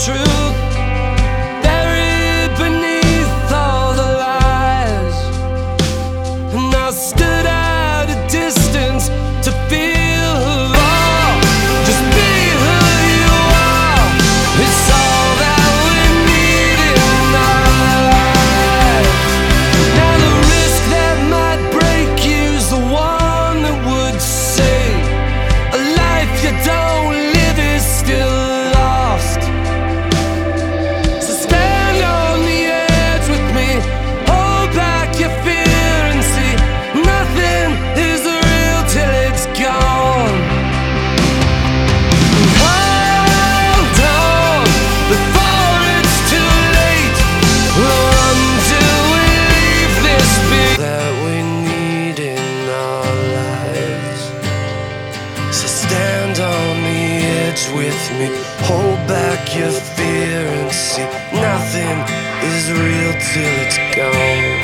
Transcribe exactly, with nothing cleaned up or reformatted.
truth buried beneath all the lies. And I stood at a distance to feel who you are. Just be who you are. It's all that we need in our lives. Now the risk that might break you's the one that would say a life you don't live is still lost. So stand on the edge with me, hold back your fear and see nothing is real till it's gone. Hold on before it's too late. Run till we leave this beat that we need in our lives. So stand on the edge with me, hold back your fear and see nothing is real till it's gone.